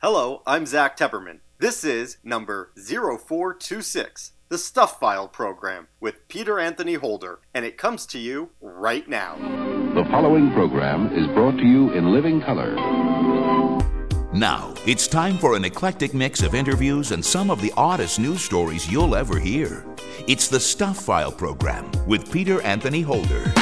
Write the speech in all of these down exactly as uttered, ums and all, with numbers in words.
Hello, I'm Zach Tepperman. This is number zero four two six, the Stuff File program with Peter Anthony Holder, and it comes to you right now. The following program is brought to you in living color. Now, it's time for an eclectic mix of interviews and some of the oddest news stories you'll ever hear. It's the Stuff File program with Peter Anthony Holder.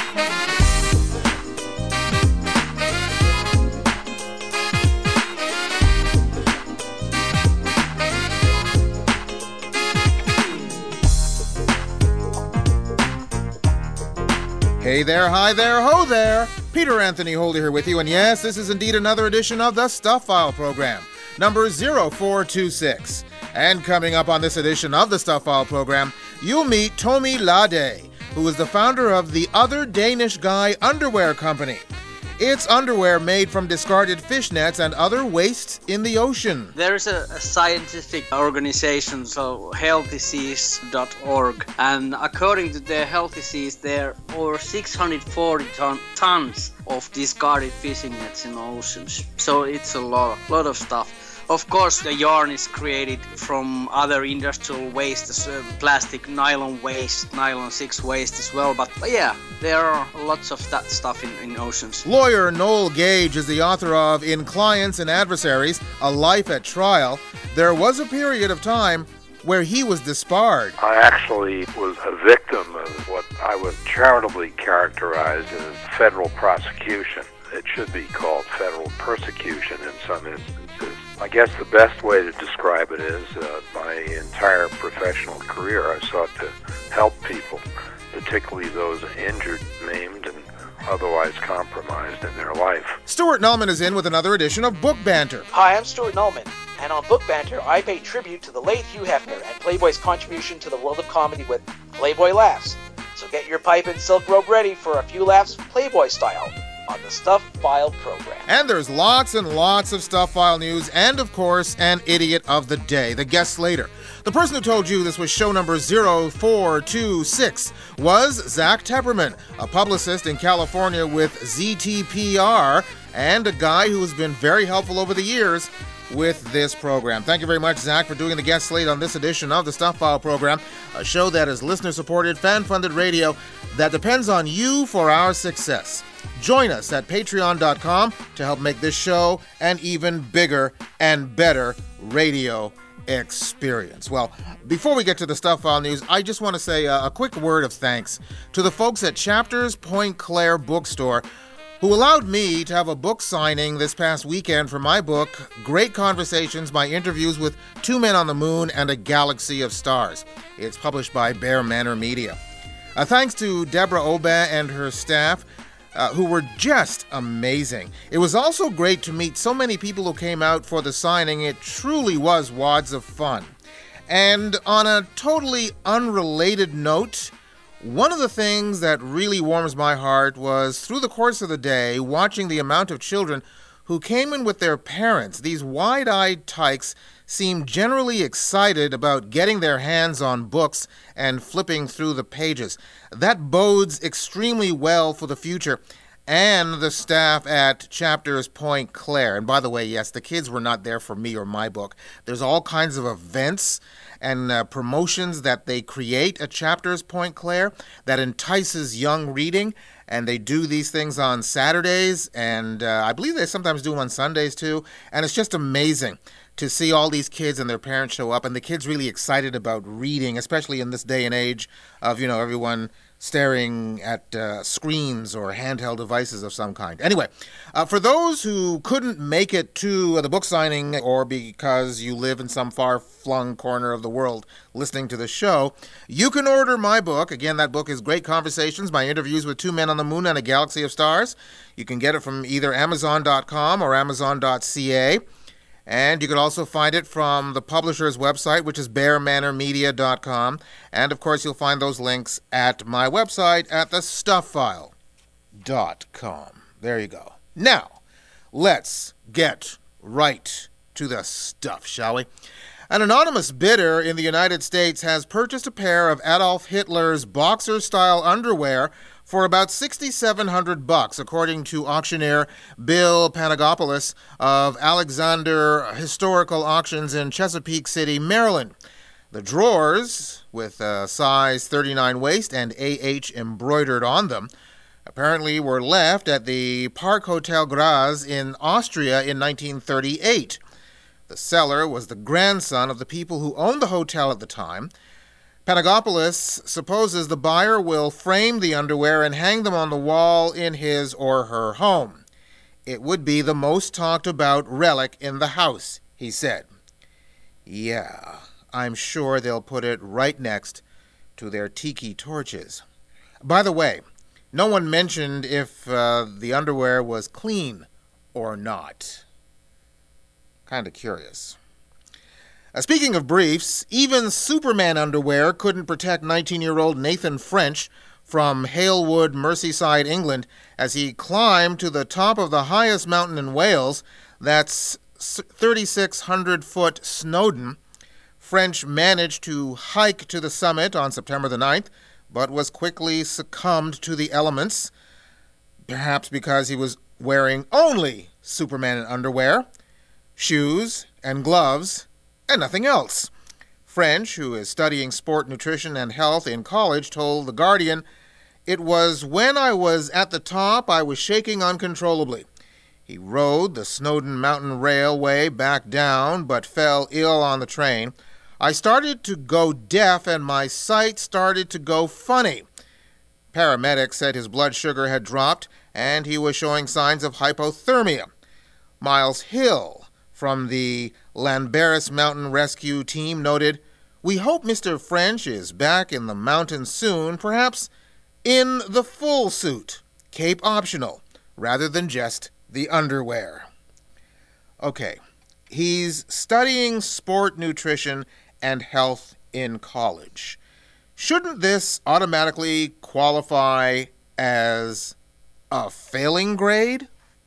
Hey there, hi there, ho there! Peter Anthony Holder here with you, and yes, this is indeed another edition of the Stuff File program, number zero four two six. And coming up on this edition of the Stuff File program, you'll meet Tomi Lahdé, who is the founder of the Other Danish Guy Underwear Company. It's underwear made from discarded fish nets and other waste in the ocean. There is a, a scientific organization, so healthy seas dot org, and according to their Healthy Seas, there are over six hundred forty ton, tons of discarded fishing nets in oceans. So it's a lot, lot of stuff. Of course, the yarn is created from other industrial waste, uh, plastic, nylon waste, nylon six waste as well. But, but yeah, there are lots of that stuff in, in oceans. Lawyer Noel Gage is the author of In Clients and Adversaries, A Life at Trial. There was a period of time where he was disbarred. I actually was a victim of what I would charitably characterize as federal prosecution. It should be called federal persecution in some instances. I guess the best way to describe it is uh, my entire professional career I sought to help people, particularly those injured, maimed, and otherwise compromised in their life. Stuart Nullman is in with another edition of Book Banter. Hi, I'm Stuart Nullman, and on Book Banter, I pay tribute to the late Hugh Hefner and Playboy's contribution to the world of comedy with Playboy Laughs. So get your pipe and silk robe ready for a few laughs Playboy style on the Stuff File program. And there's lots and lots of Stuff File news, and of course, an idiot of the day, the guest later. The person who told you this was show number zero four two six was Zach Tepperman, a publicist in California with Z T P R, and a guy who has been very helpful over the years with this program. Thank you very much, Zach, for doing the guest slate on this edition of the Stuff File program, a show that is listener-supported, fan-funded radio that depends on you for our success. Join us at patreon dot com to help make this show an even bigger and better radio experience. Well, before we get to the Stuff File news, I just want to say a, a quick word of thanks to the folks at Chapters Point Claire Bookstore who allowed me to have a book signing this past weekend for my book, Great Conversations, my interviews with Two Men on the Moon and a Galaxy of Stars. It's published by Bear Manor Media. Uh, thanks to Deborah Oba and her staff, Uh, who were just amazing. It was also great to meet so many people who came out for the signing. It truly was wads of fun. And on a totally unrelated note, one of the things that really warms my heart was through the course of the day, watching the amount of children who came in with their parents. These wide-eyed tykes seemed generally excited about getting their hands on books and flipping through the pages. That bodes extremely well for the future and the staff at Chapters Point Claire. And by the way, yes, the kids were not there for me or my book. There's all kinds of events and uh, promotions that they create at Chapters Point Claire that entices young reading. And they do these things on Saturdays, and uh, I believe they sometimes do them on Sundays too. And it's just amazing to see all these kids and their parents show up, and the kids really excited about reading, especially in this day and age of, you know, everyone staring at uh, screens or handheld devices of some kind. Anyway, uh, for those who couldn't make it to uh, the book signing, or because you live in some far-flung corner of the world listening to the show, you can order my book. Again, that book is Great Conversations, my interviews with Two Men on the Moon and a Galaxy of Stars. You can get it from either amazon dot com or amazon dot c a. And you can also find it from the publisher's website, which is bear manor media dot com. And, of course, you'll find those links at my website at the stuff file dot com. There you go. Now, let's get right to the stuff, shall we? An anonymous bidder in the United States has purchased a pair of Adolf Hitler's boxer-style underwear for about sixty-seven hundred bucks, according to auctioneer Bill Panagopoulos of Alexander Historical Auctions in Chesapeake City, Maryland. The drawers, with a size thirty-nine waist and A H embroidered on them, apparently were left at the Park Hotel Graz in Austria in nineteen thirty-eight. The seller was the grandson of the people who owned the hotel at the time. Panagopoulos supposes the buyer will frame the underwear and hang them on the wall in his or her home. It would be the most talked about relic in the house, he said. Yeah, I'm sure they'll put it right next to their tiki torches. By the way, no one mentioned if uh, the underwear was clean or not. Kind of curious. Uh, speaking of briefs, even Superman underwear couldn't protect nineteen-year-old Nathan French from Halewood, Merseyside, England, as he climbed to the top of the highest mountain in Wales, that's thirty-six hundred foot Snowdon. French managed to hike to the summit on September the ninth, but was quickly succumbed to the elements, perhaps because he was wearing only Superman underwear, shoes, and gloves, and nothing else. French, who is studying sport nutrition and health in college, told The Guardian, "It was when I was at the top I was shaking uncontrollably. He rode the Snowdon Mountain Railway back down, but fell ill on the train. I started to go deaf and my sight started to go funny." Paramedics said his blood sugar had dropped and he was showing signs of hypothermia. Miles Hill from the Llanberis Mountain Rescue Team noted, "We hope Mister French is back in the mountains soon, perhaps in the full suit, cape optional, rather than just the underwear." Okay, he's studying sport nutrition and health in college. Shouldn't this automatically qualify as a failing grade?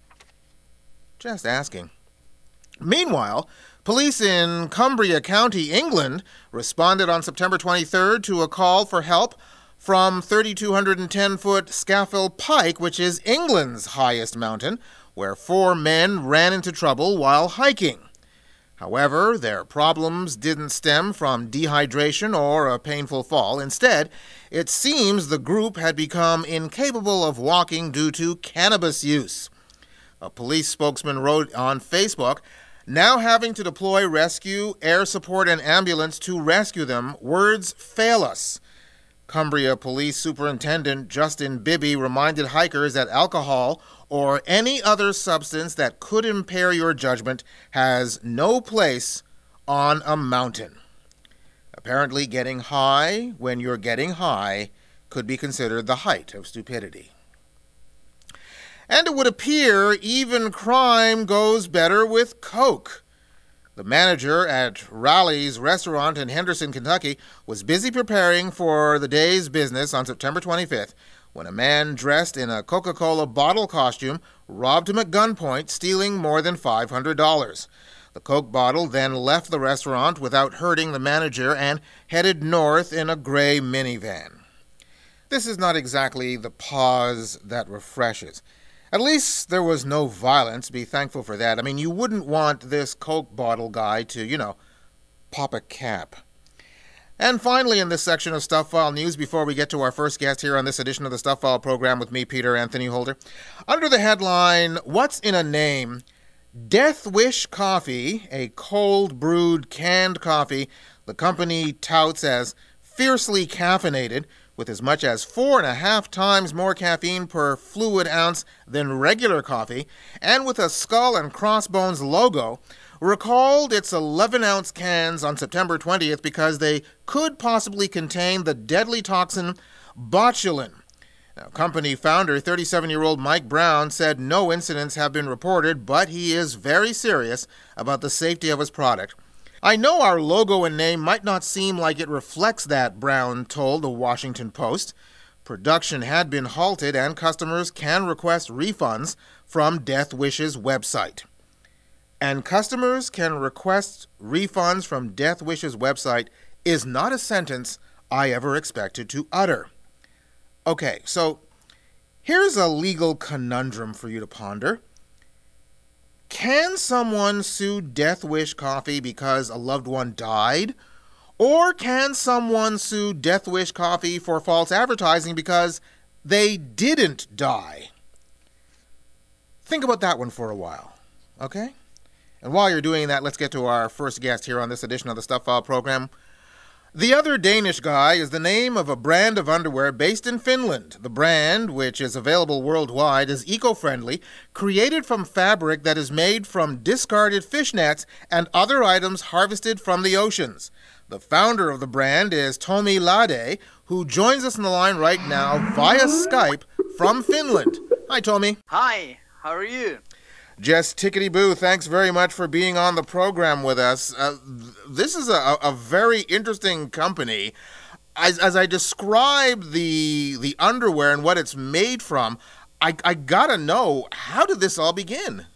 Just asking. Meanwhile, police in Cumbria County, England, responded on September twenty-third to a call for help from three thousand two hundred ten foot Scafell Pike, which is England's highest mountain, where four men ran into trouble while hiking. However, their problems didn't stem from dehydration or a painful fall. Instead, it seems the group had become incapable of walking due to cannabis use. A police spokesman wrote on Facebook, "Now having to deploy rescue, air support, and ambulance to rescue them, words fail us." Cumbria Police Superintendent Justin Bibby reminded hikers that alcohol or any other substance that could impair your judgment has no place on a mountain. Apparently, getting high when you're getting high could be considered the height of stupidity. And it would appear even crime goes better with Coke. The manager at Rally's restaurant in Henderson, Kentucky, was busy preparing for the day's business on September twenty-fifth when a man dressed in a Coca-Cola bottle costume robbed him at gunpoint, stealing more than five hundred dollars. The Coke bottle then left the restaurant without hurting the manager and headed north in a gray minivan. This is not exactly the pause that refreshes. At least there was no violence. Be thankful for that. I mean, you wouldn't want this Coke bottle guy to, you know, pop a cap. And finally, in this section of Stuff File News, before we get to our first guest here on this edition of the Stuff File program with me, Peter Anthony Holder, under the headline, "What's in a Name?" Death Wish Coffee, a cold brewed canned coffee the company touts as fiercely caffeinated, with as much as four and a half times more caffeine per fluid ounce than regular coffee, and with a skull and crossbones logo, recalled its eleven ounce cans on September twentieth because they could possibly contain the deadly toxin botulin. Now, company founder, thirty-seven-year-old Mike Brown, said no incidents have been reported, but he is very serious about the safety of his product. "I know our logo and name might not seem like it reflects that," Brown told the Washington Post. Production had been halted and customers can request refunds from Death Wish's website. And customers can request refunds from Death Wish's website is not a sentence I ever expected to utter. Okay, so Here's a legal conundrum for you to ponder. Can someone sue Death Wish Coffee because a loved one died? Or can someone sue Death Wish Coffee for false advertising because they didn't die? Think about that one for a while, okay? And while you're doing that, let's get to our first guest here on this edition of the Stuff File program. The Other Danish Guy is the name of a brand of underwear based in Finland. The brand, which is available worldwide, is eco-friendly, created from fabric that is made from discarded fish nets and other items harvested from the oceans. The founder of the brand is Tomi Lade, who joins us on the line right now via Skype from Finland. Hi, Tomi. Hi, how are you? Just tickety-boo, thanks very much for being on the program with us. Uh, this is a, a very interesting company. As, as I describe the the underwear and what it's made from, I, I gotta know, how did this all begin?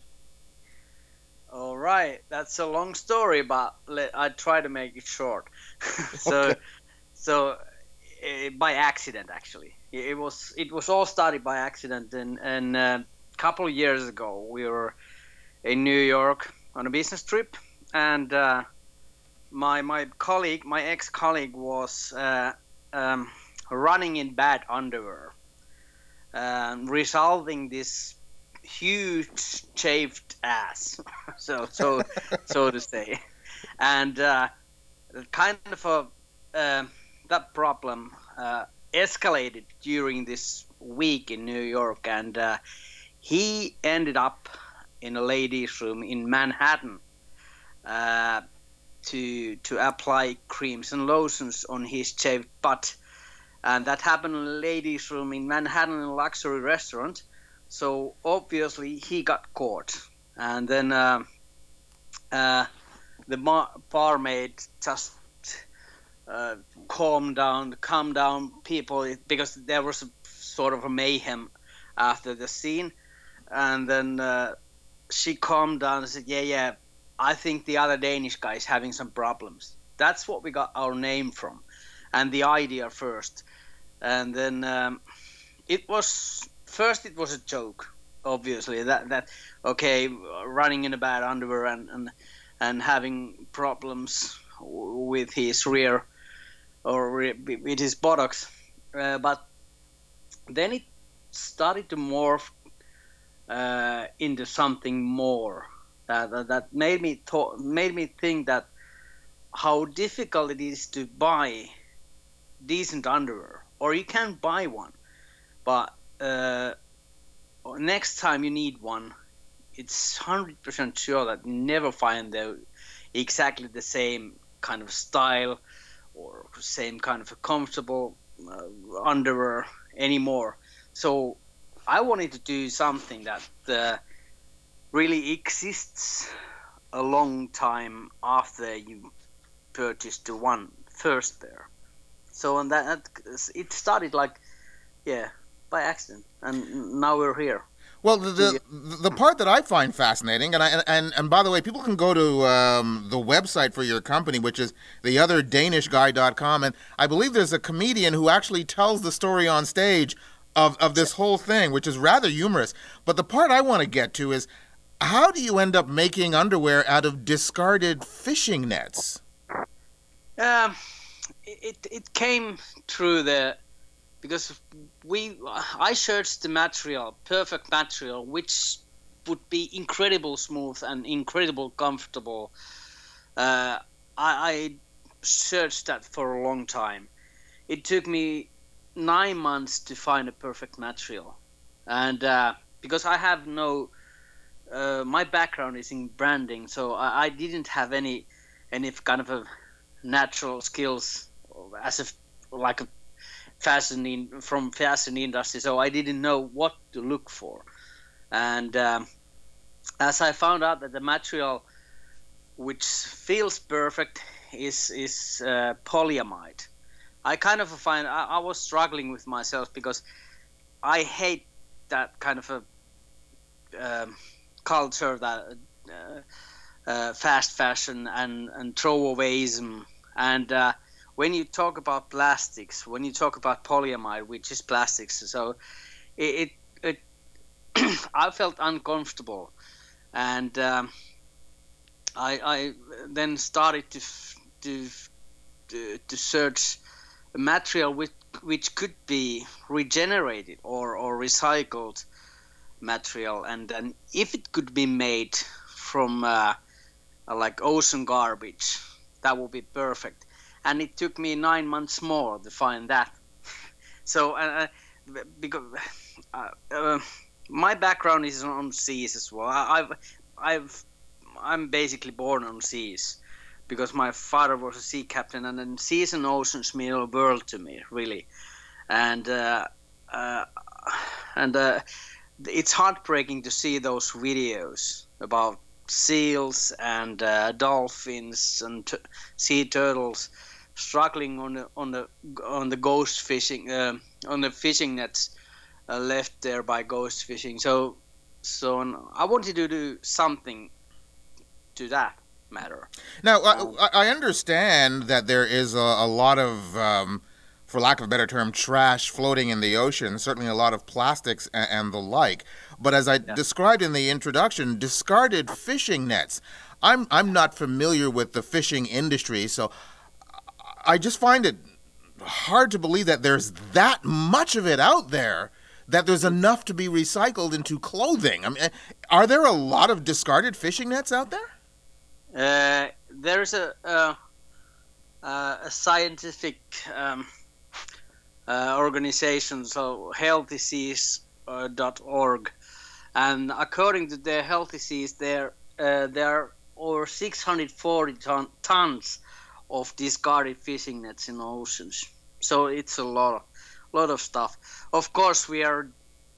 All right, that's a long story, but let, I try to make it short. so, Okay. so uh, by accident, actually, it was it was all started by accident, and and. Uh, couple of years ago we were in New York on a business trip, and uh, my my colleague my ex-colleague was uh, um, running in bad underwear, um, resolving this huge shaved ass so so so to say, and uh, kind of a uh, that problem uh, escalated during this week in New York, and uh, he ended up in a ladies' room in Manhattan uh, to to apply creams and lotions on his shaved butt, and that happened in a ladies' room in Manhattan in a luxury restaurant. So obviously he got caught, and then uh, uh, the bar- barmaid just uh, calmed down, calmed down people because there was a sort of a mayhem after the scene. And then uh, she calmed down and said, yeah, yeah, I think the Other Danish Guy is having some problems. That's what we got our name from, and the idea first. And then um, it was, first it was a joke, obviously, that, that okay, running in a bad underwear and, and, and having problems with his rear, or with his buttocks. Uh, but then it started to morph Uh, into something more uh, that, that made me th- made me think that how difficult it is to buy decent underwear, or you can buy one, but uh, next time you need one, it's one hundred percent sure that you never find the exactly the same kind of style or same kind of a comfortable uh, underwear anymore. So I wanted to do something that uh, really exists a long time after you purchased the one first pair. So and that, that it started like, yeah, by accident, and now we're here. Well, the the, the part that I find fascinating, and I and and by the way, people can go to um, the website for your company, which is the other danish guy dot com, and I believe there's a comedian who actually tells the story on stage Of, of this whole thing, which is rather humorous. But the part I want to get to is, how do you end up making underwear out of discarded fishing nets? Um, it it came through the because we I searched the material, perfect material, which would be incredible smooth and incredible comfortable. Uh, I, I searched that for a long time. It took me nine months to find a perfect material, and uh, because I have no, uh, my background is in branding, so I, I didn't have any, any kind of a natural skills as a like a fashion in, from fashion industry. So I didn't know what to look for, and um, as I found out that the material which feels perfect is is uh, polyamide. I kind of find I, I was struggling with myself because I hate that kind of a um, culture, that uh, uh, fast fashion and, and throwawaysm. And uh, when you talk about plastics, when you talk about polyamide, which is plastics, so it, it I felt uncomfortable, and um, I, I then started to to to, to search a material which which could be regenerated or, or recycled material, and then if it could be made from uh, like ocean garbage, that would be perfect. And it took me nine months more to find that. So uh, because uh, uh, my background is on seas as well. I, I've I've I'm basically born on seas, because my father was a sea captain, and then seas and oceans mean a world to me, really. And uh, uh, and uh, it's heartbreaking to see those videos about seals and uh, dolphins and t- sea turtles struggling on the on the on the ghost fishing uh, on the fishing nets uh, left there by ghost fishing. So so I wanted to do something to that matter. Now, I, I understand that there is a, a lot of, um, for lack of a better term, trash floating in the ocean, certainly a lot of plastics and, and the like. But as I yeah. described in the introduction, discarded fishing nets. I'm I'm not familiar with the fishing industry, so I just find it hard to believe that there's that much of it out there, that there's enough to be recycled into clothing. I mean, are there a lot of discarded fishing nets out there? Uh, there's a uh, uh, a scientific um, uh, organization, so healthy seas dot org, and according to the Healthy Seas, there uh, there are over six hundred forty ton, tons of discarded fishing nets in oceans. So it's a lot of lot of stuff. Of course, we are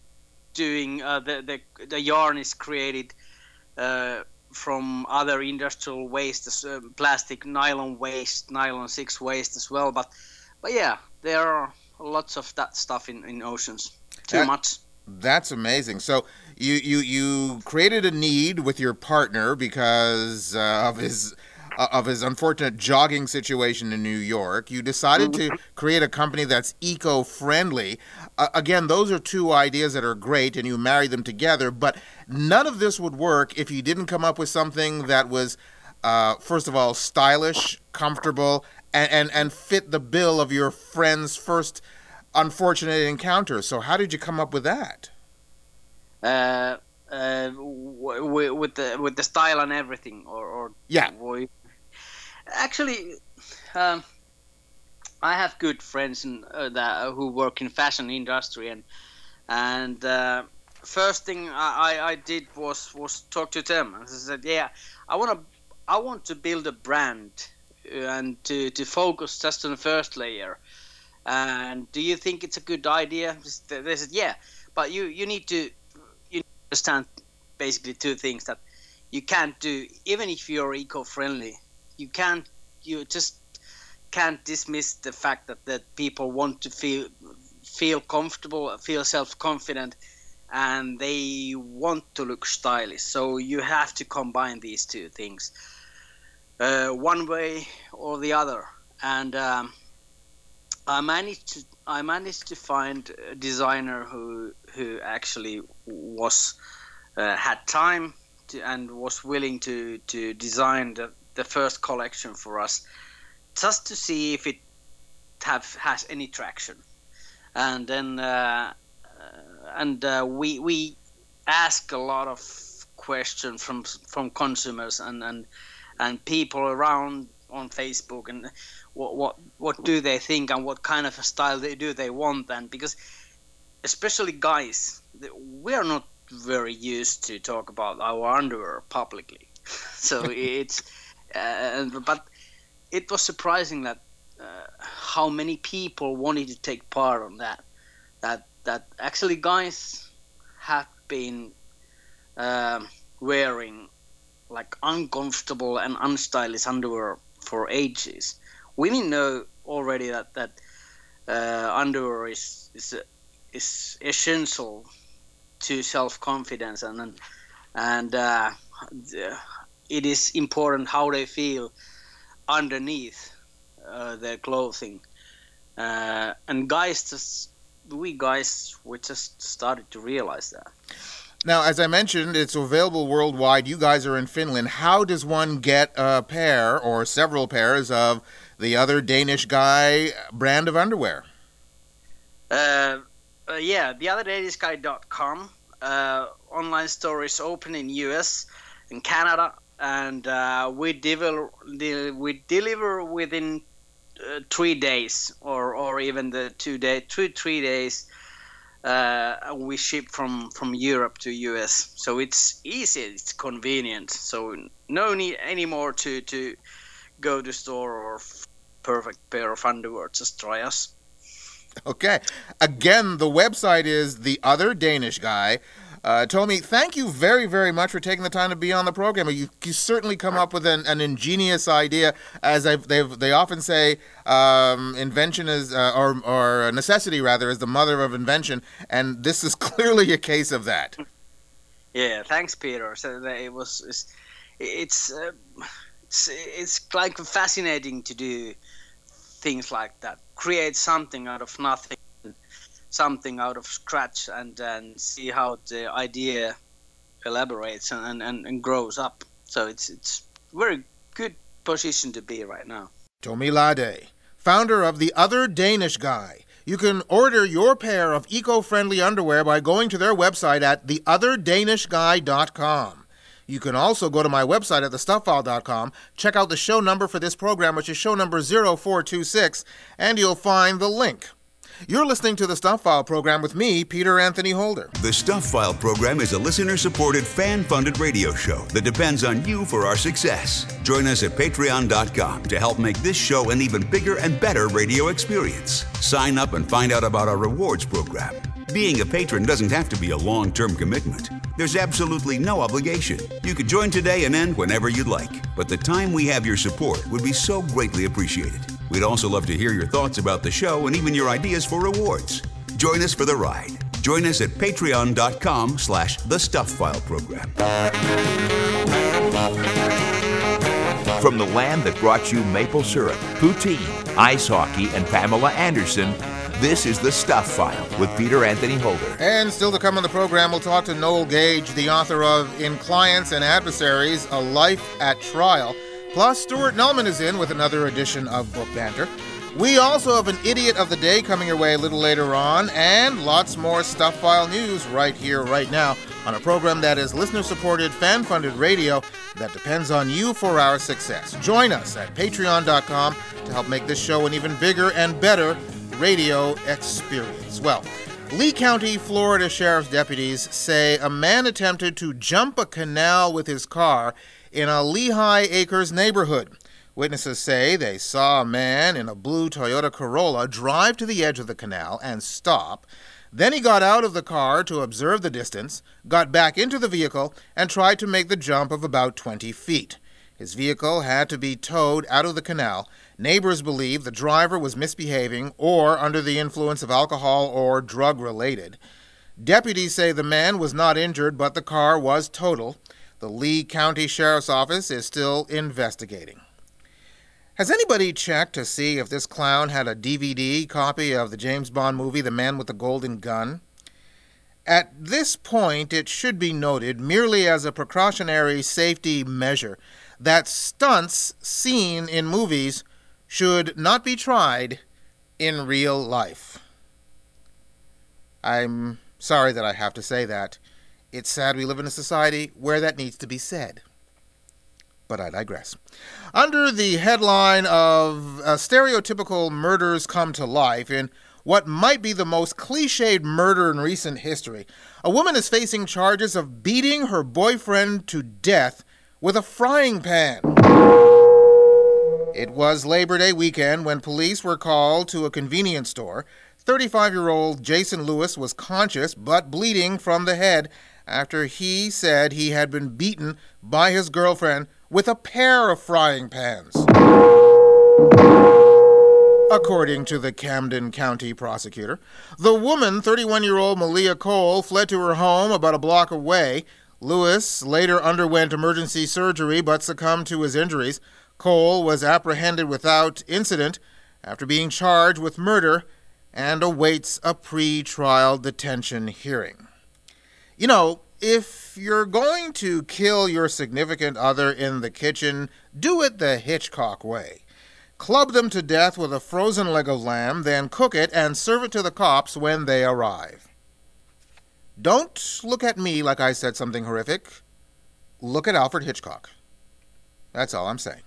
doing uh, the the the yarn is created Uh, from other industrial waste, uh, plastic, nylon waste, nylon six waste as well. But, but yeah, there are lots of that stuff in, in oceans. Too that, much. That's amazing. So you, you, you created a need with your partner because uh, of his uh, of his unfortunate jogging situation in New York. You decided to create a company that's eco-friendly. Uh, again, those are two ideas that are great, and you marry them together. But none of this would work if you didn't come up with something that was, uh, first of all, stylish, comfortable, and, and, and fit the bill of your friend's first unfortunate encounter. So how did you come up with that? Uh, uh, w- with the with the style and everything, or, or yeah. W- Actually, um, I have good friends in, uh, that who work in fashion industry, and and uh, first thing I, I did was was talk to them. I said, yeah, I want to I want to build a brand and to, to focus just on the first layer. And do you think it's a good idea? They said, yeah, but you, you need to you understand basically two things that you can't do, even if you're eco-friendly. You can't, you just can't dismiss the fact that, that people want to feel feel comfortable, feel self-confident, and they want to look stylish. So you have to combine these two things, uh, one way or the other. And um, I managed to I managed to find a designer who who actually was uh, had time to, and was willing to to design the. the first collection for us, just to see if it have has any traction. And then uh, uh, and uh, we we ask a lot of questions from from consumers and and and people around on Facebook, and what what what do they think and what kind of a style they do they want. And because especially guys, we are not very used to talk about our underwear publicly, so it's. Uh, but it was surprising that uh, how many people wanted to take part on that. That that actually guys have been uh, wearing like uncomfortable and unstylish underwear for ages. Women know already that that uh, underwear is is is essential to self-confidence, and and uh, it is important how they feel underneath uh, their clothing. Uh, and guys, just we guys, we just started to realize that. Now, as I mentioned, it's available worldwide. You guys are in Finland. How does one get a pair or several pairs of the Other Danish Guy brand of underwear? Uh, uh, yeah, the other danish guy dot com. Uh, online store is open in U S and Canada, and uh, we, devel- de- we deliver within uh, three days or, or even the two day, two, three days. Uh, we ship from, from Europe to U S, so it's easy, it's convenient. So no need anymore to, to go to store or f- perfect pair of underwear. Just try us. Okay. Again, the website is The Other Danish Guy. Uh, Tomi, thank you very, very much for taking the time to be on the program. You, you certainly come up with an, an ingenious idea. As I've, they've, they often say, um, invention is, uh, or, or necessity rather, is the mother of invention, and this is clearly a case of that. Yeah, thanks, Peter. So it was, it's, it's, uh, it's, it's like fascinating to do things like that. Create something out of nothing. Something out of scratch, and then see how the idea elaborates and, and, and grows up. So it's it's very good position to be right now. Tomi Lade, founder of The Other Danish Guy. You can order your pair of eco-friendly underwear by going to their website at the other danish guy dot com. You can also go to my website at the stuff file dot com, check out the show number for this program, which is show number zero four two six, and you'll find the link. You're listening to the Stuff File program with me, Peter Anthony Holder. The Stuff File program is a listener-supported, fan-funded radio show that depends on you for our success. Join us at patreon dot com to help make this show an even bigger and better radio experience. Sign up and find out about our rewards program. Being a patron doesn't have to be a long-term commitment. There's absolutely no obligation. You could join today and end whenever you'd like, but the time we have your support would be so greatly appreciated. We'd also love to hear your thoughts about the show and even your ideas for rewards. Join us for the ride. Join us at patreon dot com slash the Stuff File program. From the land that brought you maple syrup, poutine, ice hockey, and Pamela Anderson, this is the Stuff File with Peter Anthony Holder. And still to come on the program, we'll talk to Noel Gage, the author of In Clients and Adversaries, A Life at Trial. Plus, Stuart Nullman is in with another edition of Book Banter. We also have an Idiot of the Day coming your way a little later on, and lots more Stuff File news right here, right now, on a program that is listener-supported, fan-funded radio that depends on you for our success. Join us at patreon dot com to help make this show an even bigger and better radio experience. Well, Lee County, Florida Sheriff's deputies say a man attempted to jump a canal with his car in a Lehigh Acres neighborhood. Witnesses say they saw a man in a blue Toyota Corolla drive to the edge of the canal and stop. Then he got out of the car to observe the distance, got back into the vehicle, and tried to make the jump of about twenty feet. His vehicle had to be towed out of the canal. Neighbors believe the driver was misbehaving or under the influence of alcohol or drug-related. Deputies say the man was not injured, but the car was totaled. The Lee County Sheriff's Office is still investigating. Has anybody checked to see if this clown had a D V D copy of the James Bond movie, The Man with the Golden Gun? At this point, it should be noted, merely as a precautionary safety measure, that stunts seen in movies should not be tried in real life. I'm sorry that I have to say that. It's sad we live in a society where that needs to be said. But I digress. Under the headline of uh, stereotypical murders come to life, in what might be the most cliched murder in recent history, a woman is facing charges of beating her boyfriend to death with a frying pan. It was Labor Day weekend when police were called to a convenience store. thirty-five-year-old Jason Lewis was conscious but bleeding from the head after he said he had been beaten by his girlfriend with a pair of frying pans. According to the Camden County prosecutor, the woman, thirty-one-year-old Malia Cole, fled to her home about a block away. Lewis later underwent emergency surgery but succumbed to his injuries. Cole was apprehended without incident after being charged with murder and awaits a pre-trial detention hearing. You know, if you're going to kill your significant other in the kitchen, do it the Hitchcock way. Club them to death with a frozen leg of lamb, then cook it and serve it to the cops when they arrive. Don't look at me like I said something horrific. Look at Alfred Hitchcock. That's all I'm saying.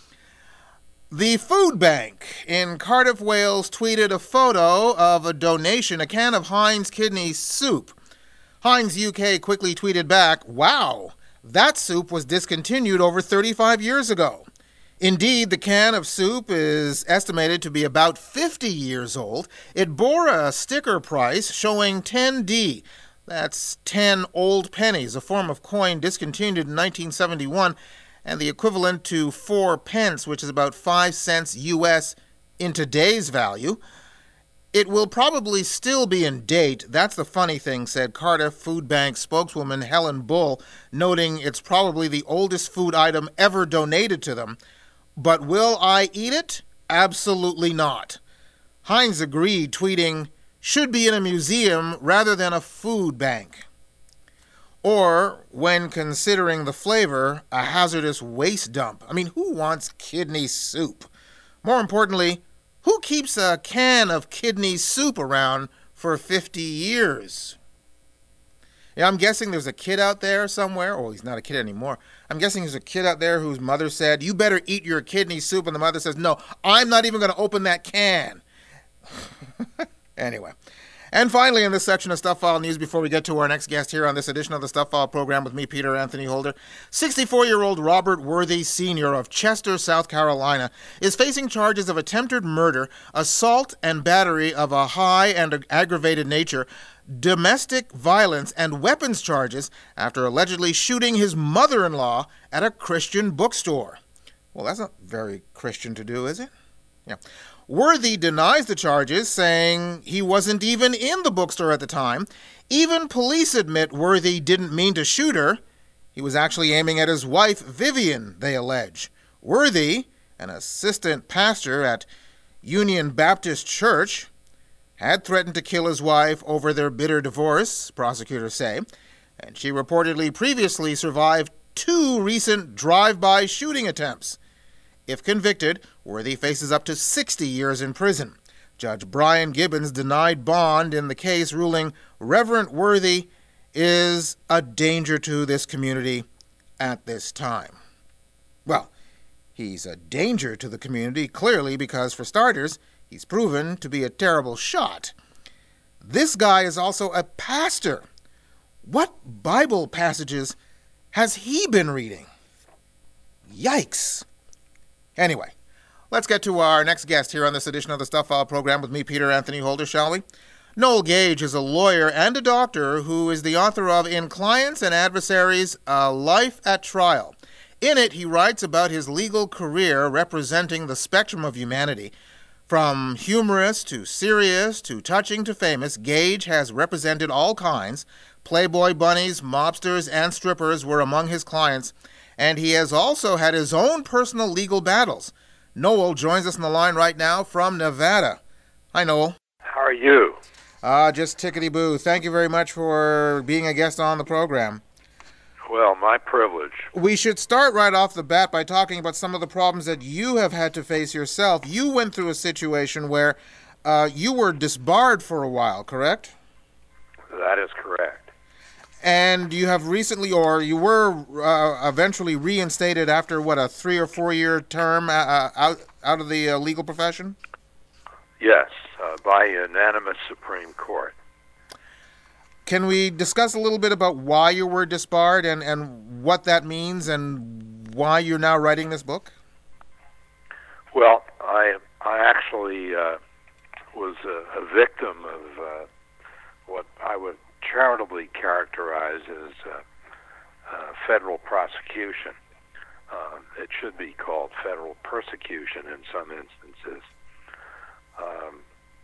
The Food Bank in Cardiff, Wales tweeted a photo of a donation, a can of Heinz kidney soup. Heinz U K quickly tweeted back, "Wow, that soup was discontinued over thirty-five years ago." Indeed, the can of soup is estimated to be about fifty years old. It bore a sticker price showing ten D. That's ten old pennies, a form of coin discontinued in nineteen seventy-one, and the equivalent to four pence, which is about five cents U S in today's value. It will probably still be in date. That's the funny thing, said Cardiff Food Bank spokeswoman Helen Bull, noting it's probably the oldest food item ever donated to them. But will I eat it? Absolutely not. Heinz agreed, tweeting, "Should be in a museum rather than a food bank." Or, when considering the flavor, a hazardous waste dump. I mean, who wants kidney soup? More importantly, who keeps a can of kidney soup around for fifty years? Yeah, I'm guessing there's a kid out there somewhere. Oh, he's not a kid anymore. I'm guessing there's a kid out there whose mother said, "You better eat your kidney soup," and the mother says, "No, I'm not even going to open that can." Anyway. And finally, in this section of Stuff File News, before we get to our next guest here on this edition of the Stuff File program with me, Peter Anthony Holder, sixty-four-year-old Robert Worthy Senior of Chester, South Carolina, is facing charges of attempted murder, assault and battery of a high and aggravated nature, domestic violence, and weapons charges after allegedly shooting his mother-in-law at a Christian bookstore. Well, that's not very Christian to do, is it? Yeah. Worthy denies the charges, saying he wasn't even in the bookstore at the time. Even police admit Worthy didn't mean to shoot her. He was actually aiming at his wife, Vivian, they allege. Worthy, an assistant pastor at Union Baptist Church, had threatened to kill his wife over their bitter divorce, prosecutors say, and she reportedly previously survived two recent drive-by shooting attempts. If convicted, Worthy faces up to sixty years in prison. Judge Brian Gibbons denied bond in the case, ruling Reverend Worthy is a danger to this community at this time. Well, he's a danger to the community, clearly, because, for starters, he's proven to be a terrible shot. This guy is also a pastor. What Bible passages has he been reading? Yikes. Anyway, let's get to our next guest here on this edition of the Stuff File program with me, Peter Anthony Holder, shall we? Noel Gage is a lawyer and a doctor who is the author of In Clients and Adversaries, A Life at Trial. In it, he writes about his legal career representing the spectrum of humanity. From humorous to serious to touching to famous, Gage has represented all kinds. Playboy bunnies, mobsters, and strippers were among his clients, and he has also had his own personal legal battles. Noel joins us on the line right now from Nevada. Hi, Noel. How are you? Uh, just tickety-boo. Thank you very much for being a guest on the program. Well, my privilege. We should start right off the bat by talking about some of the problems that you have had to face yourself. You went through a situation where uh, you were disbarred for a while, correct? That is correct. And you have recently, or you were uh, eventually reinstated after, what, a three- or four-year term uh, out, out of the uh, legal profession? Yes, uh, by unanimous Supreme Court. Can we discuss a little bit about why you were disbarred and, and what that means and why you're now writing this book? Well, I I actually uh, was a, a victim of uh, what I would charitably characterize as uh, uh, federal prosecution. Uh, it should be called federal persecution in some instances. Um,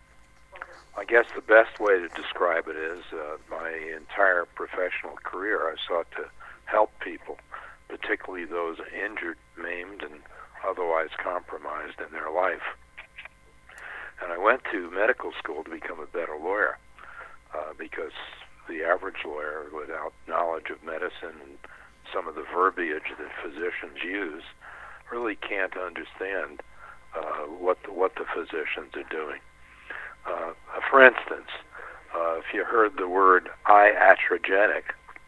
I guess the best way to describe it is uh, my entire professional career I sought to help people, particularly those injured, maimed, and otherwise compromised in their life. And I went to medical school to become a better lawyer uh, because the average lawyer, without knowledge of medicine and some of the verbiage that physicians use, really can't understand uh, what the, what the physicians are doing. Uh, for instance, uh, if you heard the word iatrogenic,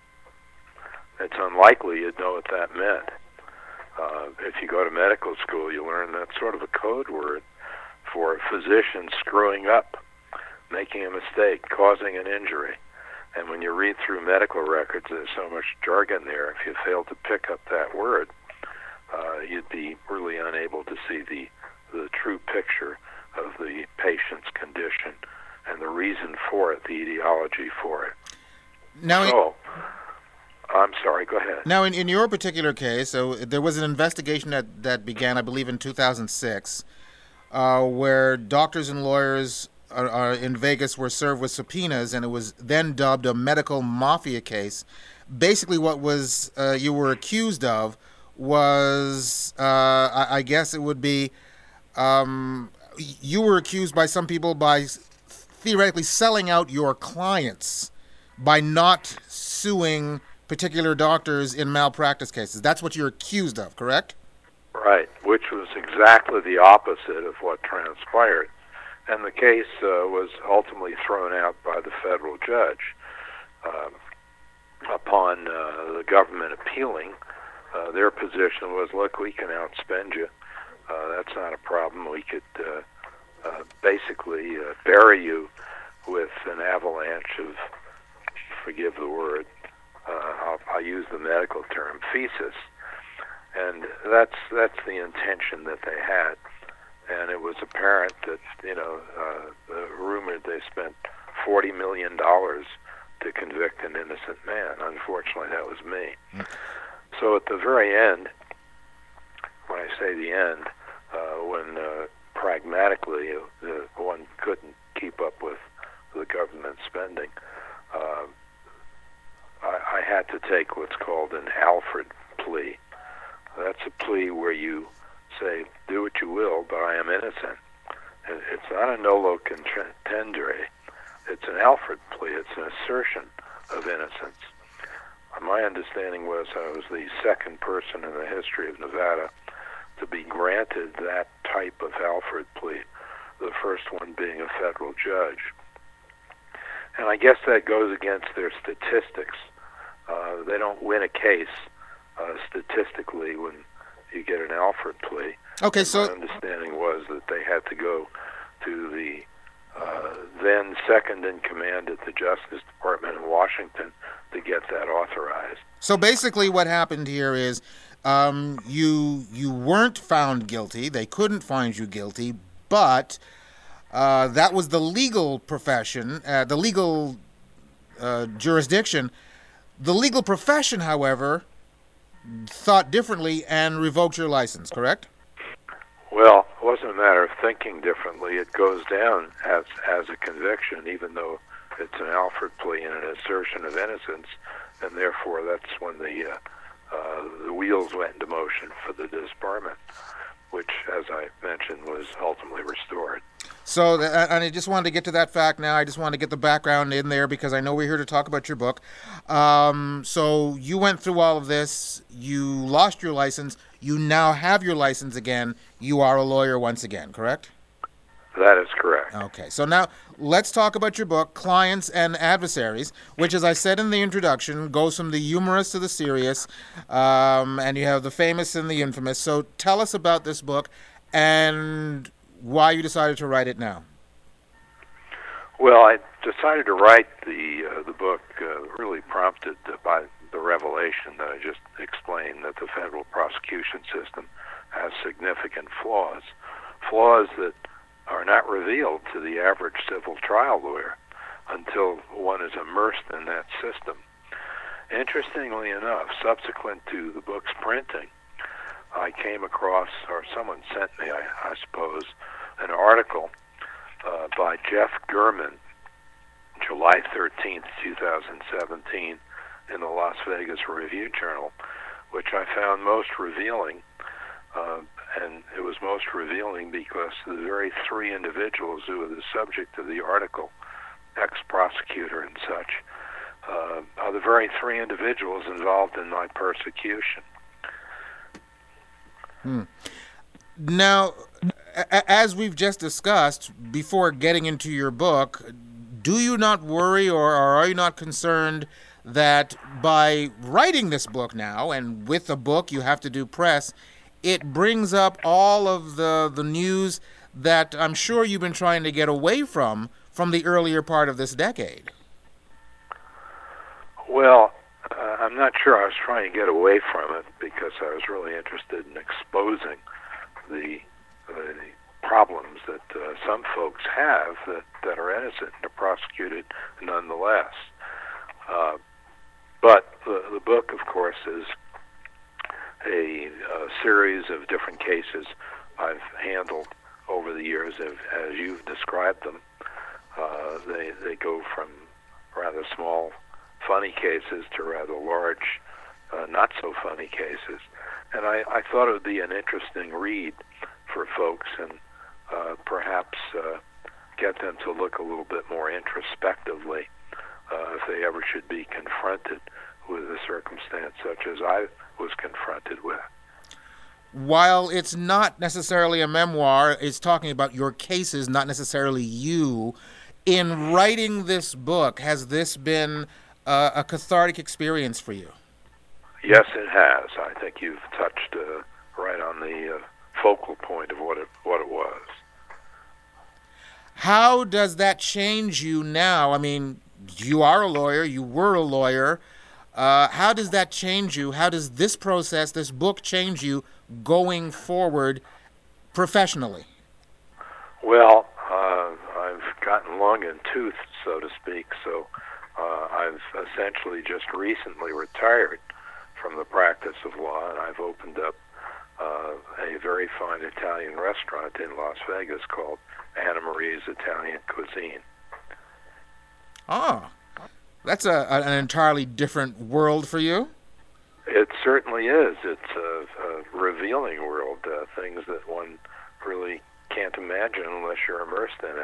it's unlikely you'd know what that meant. Uh, if you go to medical school, you learn that's sort of a code word for physicians screwing up, making a mistake, causing an injury. And when you read through medical records, there's so much jargon there. If you fail to pick up that word, uh, you'd be really unable to see the, the true picture of the patient's condition and the reason for it, the etiology for it. Now, so, I'm sorry, go ahead. Now, in, in your particular case, so there was an investigation that, that began, I believe, in two thousand six, uh, where doctors and lawyers are, are in Vegas were served with subpoenas, and it was then dubbed a medical mafia case. Basically, what was uh, you were accused of was, uh, I, I guess it would be, um, you were accused by some people by theoretically selling out your clients by not suing particular doctors in malpractice cases. That's what you're accused of, correct? Right, which was exactly the opposite of what transpired. And the case uh, was ultimately thrown out by the federal judge. Uh, upon uh, the government appealing, uh, their position was, look, we can outspend you. Uh, that's not a problem. We could uh, uh, basically uh, bury you with an avalanche of, forgive the word, Uh, I'll, I'll use the medical term, feces, and that's that's the intention that they had. And it was apparent that, you know, uh, the rumored they spent forty million dollars to convict an innocent man. Unfortunately, that was me. Mm. So at the very end, when I say the end, uh, when uh, pragmatically uh, one couldn't keep up with the government spending, uh, I had to take what's called an Alford plea. That's a plea where you say, do what you will, but I am innocent. It's not a nolo contendere. It's an Alford plea. It's an assertion of innocence. My understanding was I was the second person in the history of Nevada to be granted that type of Alford plea, the first one being a federal judge. And I guess that goes against their statistics. Uh, they don't win a case uh, statistically when you get an Alford plea. Okay, so my understanding was that they had to go to the uh, then second in command at the Justice Department in Washington to get that authorized. So basically, what happened here is um, you you weren't found guilty. They couldn't find you guilty, but uh, that was the legal profession, uh, the legal uh, jurisdiction. The legal profession, however, thought differently and revoked your license, correct? Well, it wasn't a matter of thinking differently. It goes down as as a conviction, even though it's an Alford plea and an assertion of innocence, and therefore that's when the uh, uh, the wheels went into motion for the disbarment, which, as I mentioned, was ultimately restored. So, and I just wanted to get to that fact now. I just wanted to get the background in there because I know we're here to talk about your book. Um, so you went through all of this. You lost your license. You now have your license again. You are a lawyer once again, correct? That is correct. Okay. So now let's talk about your book, Clients and Adversaries, which, as I said in the introduction, goes from the humorous to the serious, um, and you have the famous and the infamous. So tell us about this book and why you decided to write it now. Well, I decided to write the uh, the book uh, really prompted by the revelation that I just explained, that the federal prosecution system has significant flaws, flaws that are not revealed to the average civil trial lawyer until one is immersed in that system. Interestingly enough, subsequent to the book's printing, I came across, or someone sent me, I, I suppose, an article uh, by Jeff Gurman, July thirteenth, twenty seventeen, in the Las Vegas Review-Journal, which I found most revealing. Uh, and it was most revealing because the very three individuals who were the subject of the article, ex-prosecutor and such, uh, are the very three individuals involved in my persecution. Hmm. Now, a- as we've just discussed, before getting into your book, do you not worry or, or are you not concerned that by writing this book now, and with the book you have to do press, it brings up all of the, the news that I'm sure you've been trying to get away from from the earlier part of this decade? Well, uh, I'm not sure I was trying to get away from it, because I was really interested in exposing the, uh, the problems that uh, some folks have that, that are innocent and are prosecuted nonetheless. Uh, but the, the book, of course, is a, a series of different cases I've handled over the years, as, as you've described them. Uh, they, they go from rather small, funny cases to rather large, uh, not so funny cases. And I, I thought it would be an interesting read for folks, and uh, perhaps uh, get them to look a little bit more introspectively uh, if they ever should be confronted with a circumstance such as I was confronted with. While it's not necessarily a memoir, it's talking about your cases, not necessarily you. In writing this book, has this been uh, a cathartic experience for you? Yes, it has. I think you've touched uh, right on the uh, focal point of what it what it was. How does that change you now? I mean, you are a lawyer, you were a lawyer. Uh, how does that change you? How does this process, this book, change you going forward professionally? Well, uh, I've gotten long in tooth, so to speak, so uh, I've essentially just recently retired from the practice of law, and I've opened up uh, a very fine Italian restaurant in Las Vegas called Anna Marie's Italian Cuisine. Ah, that's a, an entirely different world for you. It certainly is. It's a, a revealing world, uh, things that one really can't imagine unless you're immersed in it.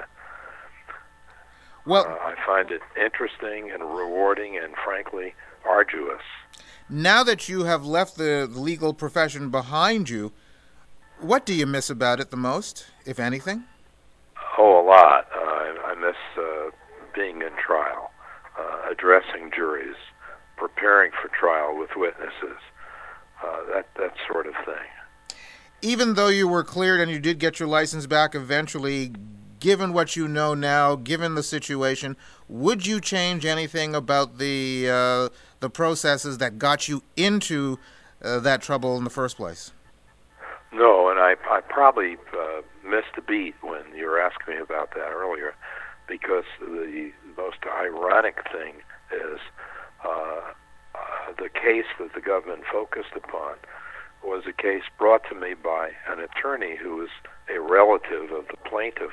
Well, uh, I find it interesting and rewarding and, frankly, arduous. Now that you have left the legal profession behind you, what do you miss about it the most, if anything? Oh, a lot. Uh, I, I miss uh, being in trial, uh, addressing juries, preparing for trial with witnesses, uh, that, that sort of thing. Even though you were cleared and you did get your license back eventually, given what you know now, given the situation, would you change anything about the uh, the processes that got you into uh, that trouble in the first place? No, and I, I probably uh, missed a beat when you were asking me about that earlier, because the most ironic thing is uh, uh, the case that the government focused upon was a case brought to me by an attorney who was a relative of the plaintiff.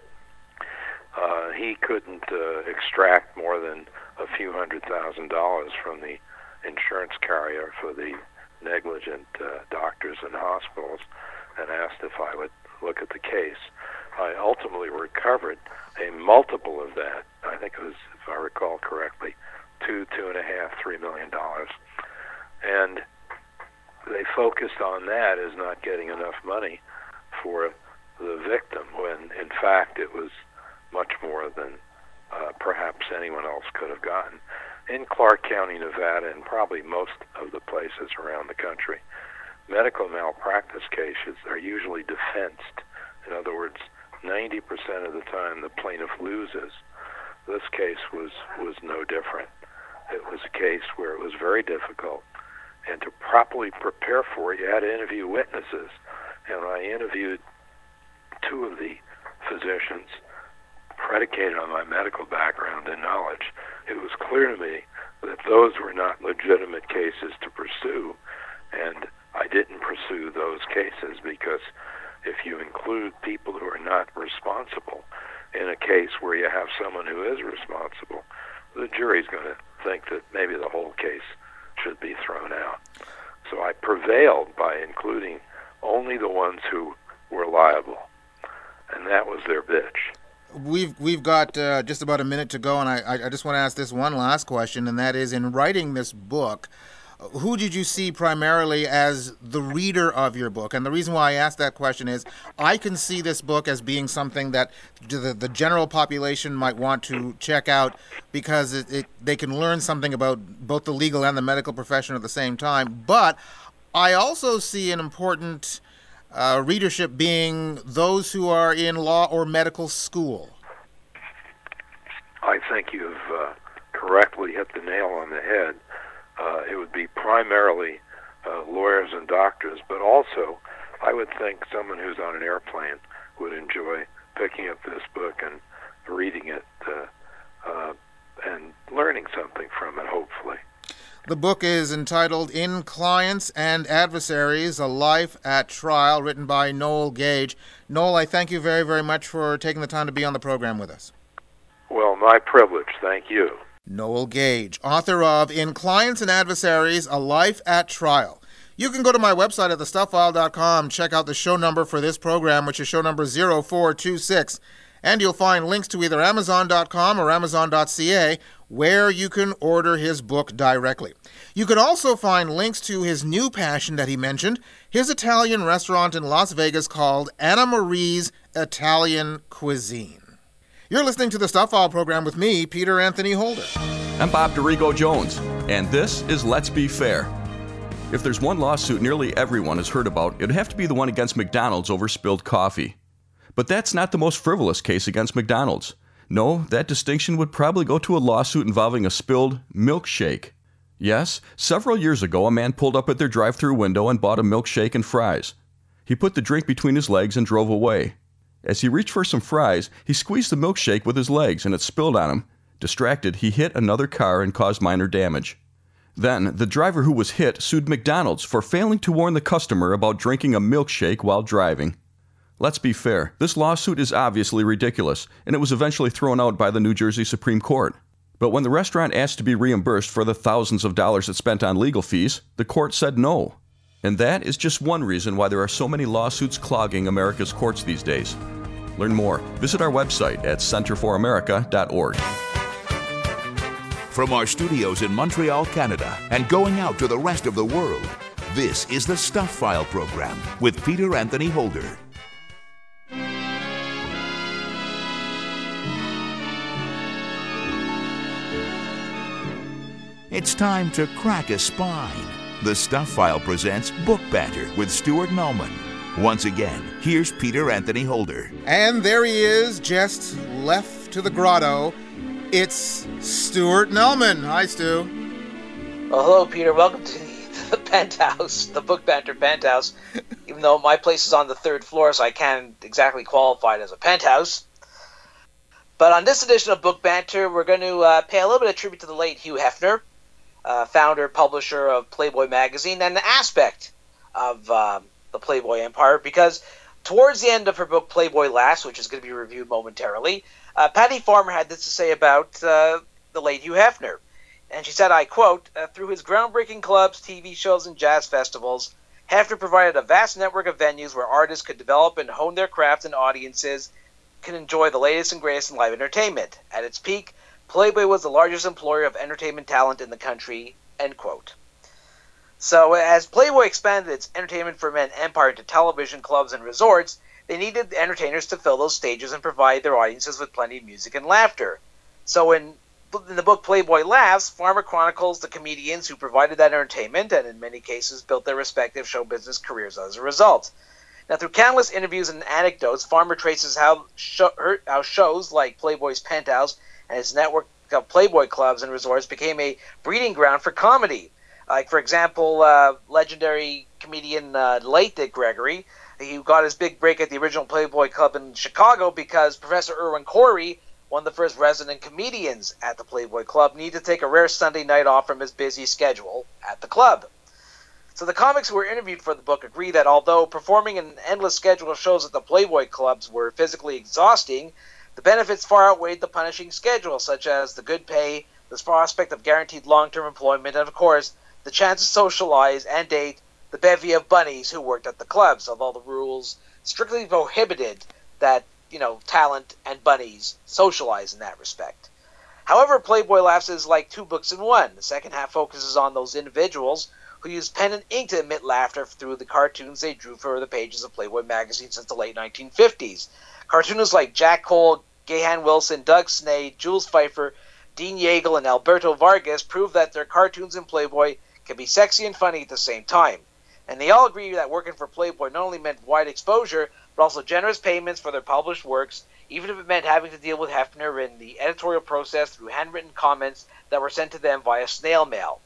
Uh, he couldn't uh, extract more than a few hundred thousand dollars from the insurance carrier for the negligent uh, doctors and hospitals, and asked if I would look at the case. I ultimately recovered a multiple of that. I think it was, if I recall correctly, two, two and a half, three million dollars. And they focused on that as not getting enough money for the victim, when in fact it was much more than uh, perhaps anyone else could have gotten. In Clark County, Nevada, and probably most of the places around the country, medical malpractice cases are usually defensed. In other words, ninety percent of the time the plaintiff loses. This case was, was no different. It was a case where it was very difficult, and to properly prepare for it, you had to interview witnesses. And I interviewed two of the physicians, predicated on my medical background and knowledge. It was clear to me that those were not legitimate cases to pursue, and I didn't pursue those cases because if you include people who are not responsible in a case where you have someone who is responsible, the jury's going to think that maybe the whole case should be thrown out. So I prevailed by including only the ones who were liable, and that was their bitch. We've we've got uh, just about a minute to go, and I, I just want to ask this one last question, and that is, in writing this book, who did you see primarily as the reader of your book? And the reason why I ask that question is I can see this book as being something that the, the general population might want to check out because it, it, they can learn something about both the legal and the medical profession at the same time. But I also see an important uh, readership being those who are in law or medical school. I think you've uh, correctly hit the nail on the head. Uh, it would be primarily uh, lawyers and doctors, but also I would think someone who's on an airplane would enjoy picking up this book and reading it uh, uh, and learning something from it, hopefully. The book is entitled In Clients and Adversaries, A Life at Trial, written by Noel Gage. Noel, I thank you very, very much for taking the time to be on the program with us. Well, my privilege. Thank you. Noel Gage, author of In Clients and Adversaries, A Life at Trial. You can go to my website at the stuff file dot com, check out the show number for this program, which is show number zero four two six, and you'll find links to either amazon dot com or amazon dot c a, where you can order his book directly. You can also find links to his new passion that he mentioned, his Italian restaurant in Las Vegas called Anna Marie's Italian Cuisine. You're listening to the Stuff File program with me, Peter Anthony Holder. I'm Bob Dorigo Jones, and this is Let's Be Fair. If there's one lawsuit nearly everyone has heard about, it'd have to be the one against McDonald's over spilled coffee. But that's not the most frivolous case against McDonald's. No, that distinction would probably go to a lawsuit involving a spilled milkshake. Yes, several years ago, a man pulled up at their drive-thru window and bought a milkshake and fries. He put the drink between his legs and drove away. As he reached for some fries, he squeezed the milkshake with his legs and it spilled on him. Distracted, he hit another car and caused minor damage. Then, the driver who was hit sued McDonald's for failing to warn the customer about drinking a milkshake while driving. Let's be fair, this lawsuit is obviously ridiculous, and it was eventually thrown out by the New Jersey Supreme Court. But when the restaurant asked to be reimbursed for the thousands of dollars it spent on legal fees, the court said no. And that is just one reason why there are so many lawsuits clogging America's courts these days. Learn more. Visit our website at center for america dot org. From our studios in Montreal, Canada, and going out to the rest of the world, this is the Stuff File program with Peter Anthony Holder. It's time to crack a spine. The Stuff File presents Book Banter with Stuart Nullman. Once again, here's Peter Anthony Holder. And there he is, just left to the grotto. It's Stuart Nullman. Hi, Stu. Well, hello, Peter. Welcome to the, to the penthouse, the Book Banter penthouse. Even though my place is on the third floor, so I can't exactly qualify it as a penthouse. But on this edition of Book Banter, we're going to uh, pay a little bit of tribute to the late Hugh Hefner, uh, founder, publisher of Playboy magazine, and an aspect of um, the Playboy empire, because towards the end of her book Playboy Laughs, which is going to be reviewed momentarily, uh, Patty Farmer had this to say about uh, the late Hugh Hefner. And she said, I quote, uh, through his groundbreaking clubs, T V shows, and jazz festivals, Hefner provided a vast network of venues where artists could develop and hone their craft and audiences can enjoy the latest and greatest in live entertainment. At its peak, Playboy was the largest employer of entertainment talent in the country, end quote. So as Playboy expanded its entertainment for men empire into television, clubs, and resorts, they needed entertainers to fill those stages and provide their audiences with plenty of music and laughter. So in, in the book Playboy Laughs, Farmer chronicles the comedians who provided that entertainment and in many cases built their respective show business careers as a result. Now, through countless interviews and anecdotes, Farmer traces how, show, her, how shows like Playboy's Penthouse and his network of Playboy clubs and resorts became a breeding ground for comedy. Like, for example, uh, legendary comedian uh, late Dick Gregory, he got his big break at the original Playboy Club in Chicago because Professor Irwin Corey, one of the first resident comedians at the Playboy Club, needed to take a rare Sunday night off from his busy schedule at the club. So the comics who were interviewed for the book agree that although performing an endless schedule of shows at the Playboy clubs were physically exhausting, the benefits far outweighed the punishing schedule, such as the good pay, the prospect of guaranteed long-term employment, and of course, the chance to socialize and date the bevy of bunnies who worked at the clubs, although the rules strictly prohibited that you know, talent and bunnies socialize in that respect. However, Playboy Laughs is like two books in one. The second half focuses on those individuals who used pen and ink to emit laughter through the cartoons they drew for the pages of Playboy magazine since the late nineteen fifties. Cartoonists like Jack Cole, Gahan Wilson, Doug Snay, Jules Pfeiffer, Dean Yeagle, and Alberto Vargas prove that their cartoons in Playboy can be sexy and funny at the same time. And they all agree that working for Playboy not only meant wide exposure, but also generous payments for their published works, even if it meant having to deal with Hefner in the editorial process through handwritten comments that were sent to them via snail mail.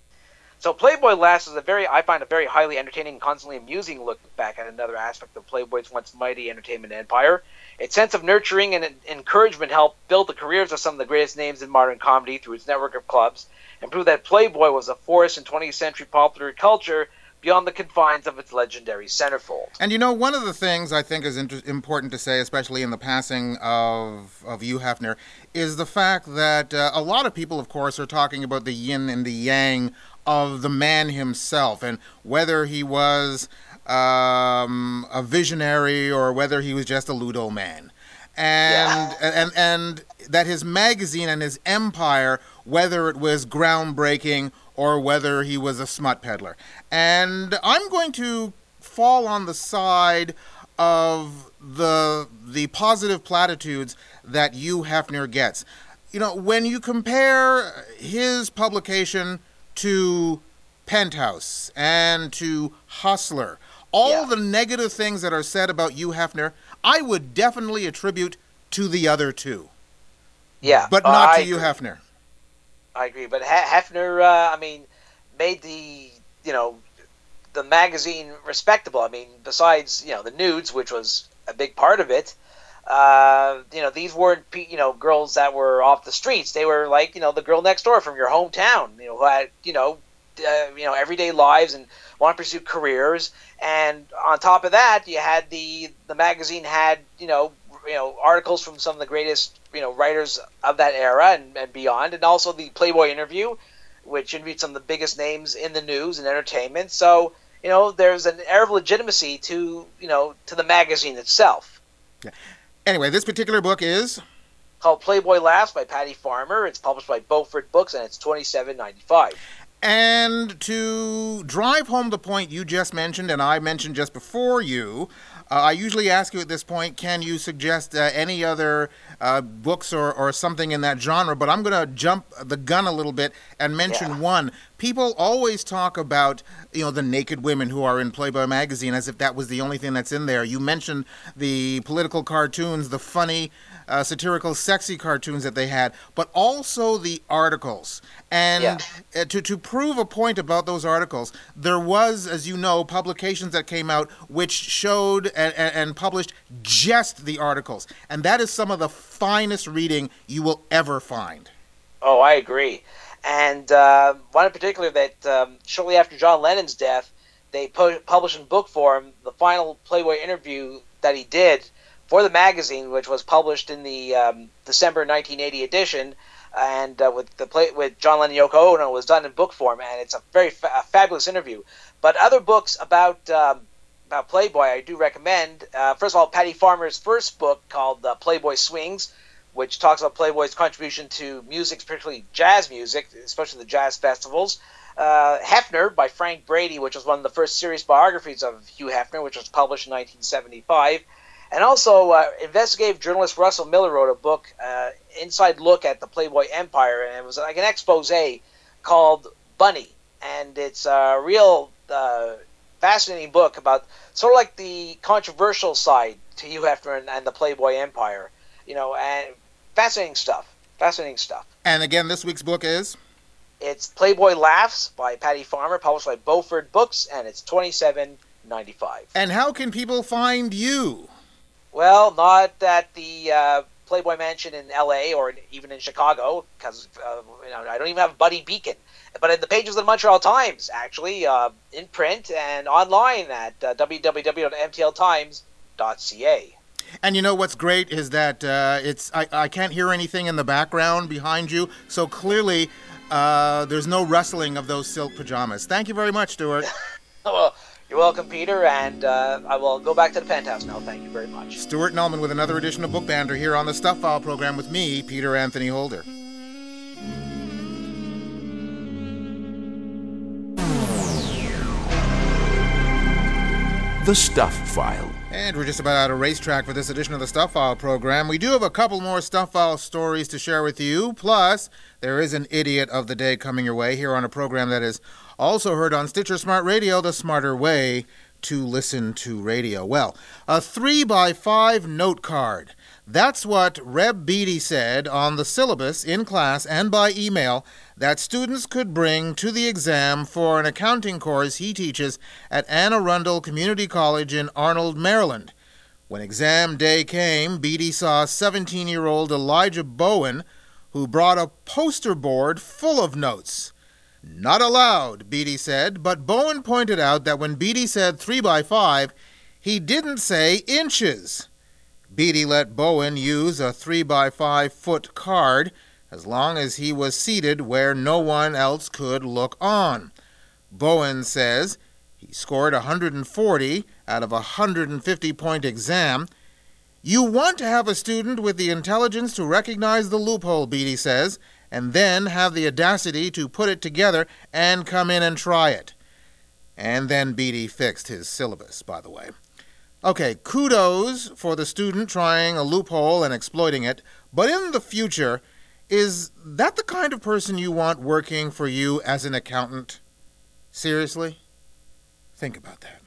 So Playboy Laughs is a very, I find a very highly entertaining and constantly amusing look back at another aspect of Playboy's once mighty entertainment empire. Its sense of nurturing and encouragement helped build the careers of some of the greatest names in modern comedy through its network of clubs, and prove that Playboy was a force in twentieth century popular culture beyond the confines of its legendary centerfold. And you know, one of the things I think is inter- important to say, especially in the passing of of Hugh Hefner, is the fact that uh, a lot of people, of course, are talking about the yin and the yang of the man himself, and whether he was um, a visionary or whether he was just a Ludo man. And, yeah. and and that his magazine and his empire, whether it was groundbreaking or whether he was a smut peddler. And I'm going to fall on the side of the the positive platitudes that Hugh Hefner gets. You know, when you compare his publication to Penthouse and to Hustler, all yeah. the negative things that are said about Hugh Hefner, I would definitely attribute to the other two. Yeah. But not uh, to I Hugh agree. Hefner. I agree. But Hefner, uh, I mean, made the, you know, the magazine respectable. I mean, besides, you know, the nudes, which was a big part of it, uh, you know, these weren't, you know, girls that were off the streets. They were like, you know, the girl next door from your hometown, you know, who had, you know, uh, you know, everyday lives and want to pursue careers. And on top of that, you had the, the magazine had, you know, you know, articles from some of the greatest, you know, writers of that era and, and beyond. And also the Playboy interview, which interviewed some of the biggest names in the news and entertainment. So, you know, there's an air of legitimacy to, you know, to the magazine itself. Yeah. Anyway, this particular book is called Playboy Laughs by Patty Farmer. It's published by Beaufort Books, and it's twenty-seven ninety-five. And to drive home the point you just mentioned, and I mentioned just before you, uh, I usually ask you at this point, can you suggest uh, any other uh, books or, or something in that genre? But I'm going to jump the gun a little bit and mention yeah. one. People always talk about, you know, the naked women who are in Playboy magazine as if that was the only thing that's in there. You mentioned the political cartoons, the funny, uh, satirical, sexy cartoons that they had, but also the articles. And yeah. uh, to, to prove a point about those articles, there was, as you know, publications that came out which showed and, and published just the articles. And that is some of the finest reading you will ever find. Oh, I agree. And uh, one in particular that um, shortly after John Lennon's death, they pu- published in book form the final Playboy interview that he did for the magazine, which was published in the um, December nineteen eighty edition, and uh, with the play with John Lennon and Yoko Ono, was done in book form, and it's a very fa- a fabulous interview. But other books about um, about Playboy I do recommend. Uh, first of all, Patty Farmer's first book called uh, Playboy Swings, which talks about Playboy's contribution to music, particularly jazz music, especially the jazz festivals. Uh, Hefner by Frank Brady, which was one of the first serious biographies of Hugh Hefner, which was published in nineteen seventy-five. And also, uh, investigative journalist Russell Miller wrote a book, uh, Inside Look at the Playboy Empire, and it was like an expose called Bunny. And it's a real uh, fascinating book about sort of like the controversial side to Hugh Hefner and, and the Playboy Empire. You know, and fascinating stuff. Fascinating stuff. And again, this week's book is? It's Playboy Laughs by Patty Farmer, published by Beaufort Books, and it's twenty-seven ninety-five. And how can people find you? Well, not at the uh, Playboy Mansion in L A or even in Chicago, because uh, you know, I don't even have a Buddy Beacon. But in the pages of the Montreal Times, actually, uh, in print and online at uh, w w w dot m t l times dot c a. And you know what's great is that uh, it's I, I can't hear anything in the background behind you, so clearly uh, there's no rustling of those silk pajamas. Thank you very much, Stuart. Well, You're welcome, Peter, and uh, I will go back to the penthouse now. Thank you very much. Stuart Nullman with another edition of Book Banter here on the Stuff File program with me, Peter Anthony Holder. The Stuff File. And we're just about out of racetrack for this edition of the Stuff File program. We do have a couple more Stuff File stories to share with you. Plus, there is an idiot of the day coming your way here on a program that is also heard on Stitcher Smart Radio, the smarter way to listen to radio. Well, a three by five note card. That's what Reb Beatty said on the syllabus in class and by email that students could bring to the exam for an accounting course he teaches at Anne Arundel Community College in Arnold, Maryland. When exam day came, Beatty saw seventeen-year-old Elijah Bowen, who brought a poster board full of notes. Not allowed, Beatty said, but Bowen pointed out that when Beatty said three by five, he didn't say inches. Beatty let Bowen use a three by five foot card as long as he was seated where no one else could look on. Bowen says he scored one hundred forty out of a one hundred fifty point exam. You want to have a student with the intelligence to recognize the loophole, Beatty says, and then have the audacity to put it together and come in and try it. And then Beatty fixed his syllabus, by the way. Okay, kudos for the student trying a loophole and exploiting it, but in the future, is that the kind of person you want working for you as an accountant? Seriously? Think about that.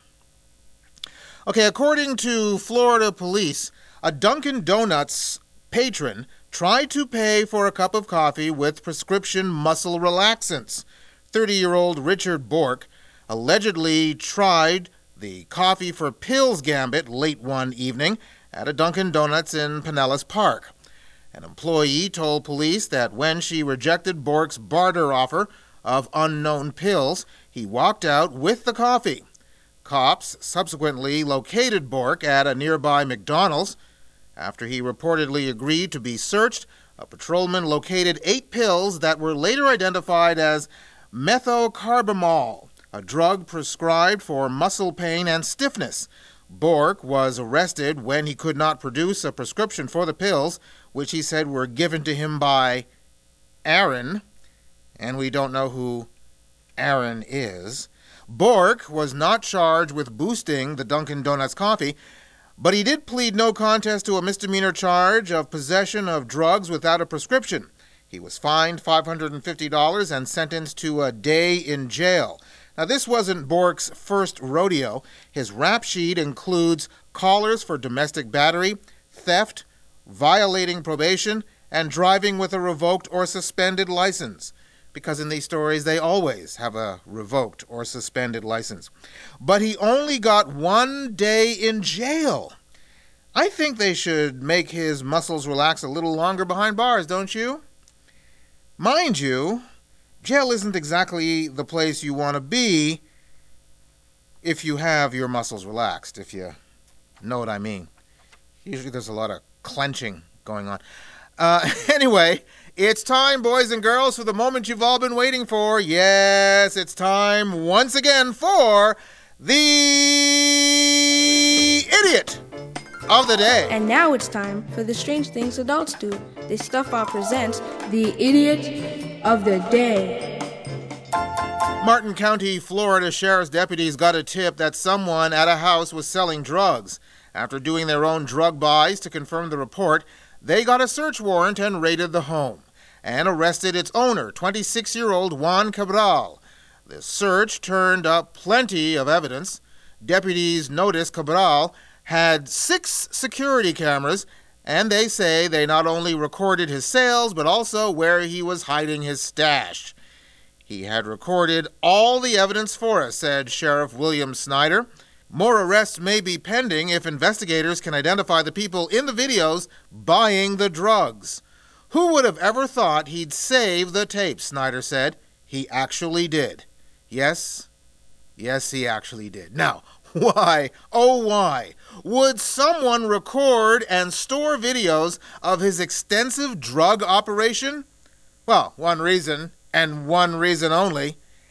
Okay, according to Florida police, a Dunkin' Donuts patron tried to pay for a cup of coffee with prescription muscle relaxants. thirty-year-old Richard Bork allegedly tried the coffee for pills gambit late one evening at a Dunkin' Donuts in Pinellas Park. An employee told police that when she rejected Bork's barter offer of unknown pills, he walked out with the coffee. Cops subsequently located Bork at a nearby McDonald's. After he reportedly agreed to be searched, a patrolman located eight pills that were later identified as methocarbamol, a drug prescribed for muscle pain and stiffness. Bork was arrested when he could not produce a prescription for the pills, which he said were given to him by Aaron, and we don't know who Aaron is. Bork was not charged with boosting the Dunkin' Donuts coffee, but he did plead no contest to a misdemeanor charge of possession of drugs without a prescription. He was fined five hundred fifty dollars and sentenced to a day in jail. Now, this wasn't Bork's first rodeo. His rap sheet includes callers for domestic battery, theft, violating probation, and driving with a revoked or suspended license. Because in these stories, they always have a revoked or suspended license. But he only got one day in jail. I think they should make his muscles relax a little longer behind bars, don't you? Mind you, jail isn't exactly the place you want to be if you have your muscles relaxed, if you know what I mean. Usually there's a lot of clenching going on. Uh, anyway, it's time, boys and girls, for the moment you've all been waiting for. Yes, it's time once again for the Idiot of the Day. And now it's time for the strange things adults do. This Stuff File presents the Idiot of the Day. Martin County, Florida Sheriff's deputies got a tip that someone at a house was selling drugs. After doing their own drug buys to confirm the report, they got a search warrant and raided the home and arrested its owner, twenty-six-year-old Juan Cabral. The search turned up plenty of evidence. Deputies noticed Cabral had six security cameras, and they say they not only recorded his sales, but also where he was hiding his stash. He had recorded all the evidence for us, said Sheriff William Snyder. More arrests may be pending if investigators can identify the people in the videos buying the drugs. Who would have ever thought he'd save the tape, Snyder said. He actually did. Yes, yes, he actually did. Now, why, oh why, would someone record and store videos of his extensive drug operation? Well, one reason, and one reason only.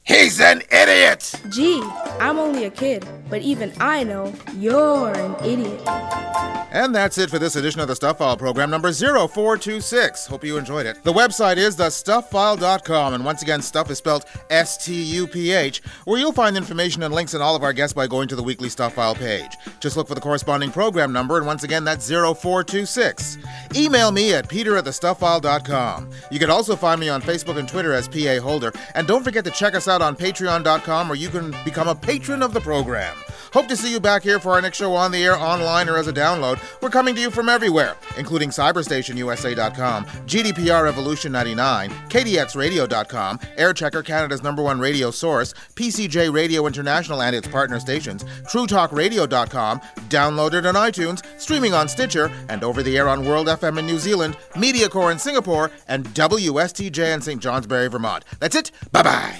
He's an idiot! Gee, I'm only a kid, but even I know you're an idiot. And that's it for this edition of the Stuff File program, number zero four two six. Hope you enjoyed it. The website is the stuff file dot com, and once again, stuff is spelled S T U P H, where you'll find information and links on all of our guests by going to the weekly Stuff File page. Just look for the corresponding program number, and once again, that's zero four two six. Email me at peter at the stuff file dot com. You can also find me on Facebook and Twitter as P A Holder, and don't forget to check us out on patreon dot com, where you can become a patron of the program. Hope to see you back here for our next show on the air, online, or as a download. We're coming to you from everywhere, including cyberstation U S A dot com, G D P R Revolution ninety-nine, K D X radio dot com, Airchecker, Canada's number one radio source, P C J Radio International and its partner stations, True Talk Radio dot com, downloaded on iTunes, streaming on Stitcher, and over the air on World F M in New Zealand, MediaCore in Singapore, and W S T J in Saint Johnsbury, Vermont. That's it. Bye-bye.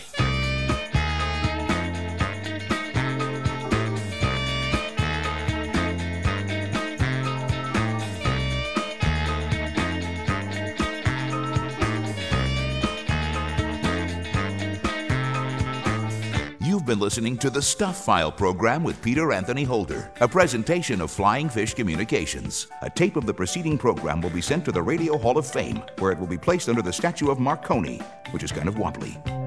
You've been listening to the Stuff File program with Peter Anthony Holder, a presentation of Flying Fish Communications. A tape of the preceding program will be sent to the Radio Hall of Fame, where it will be placed under the statue of Marconi, which is kind of wobbly.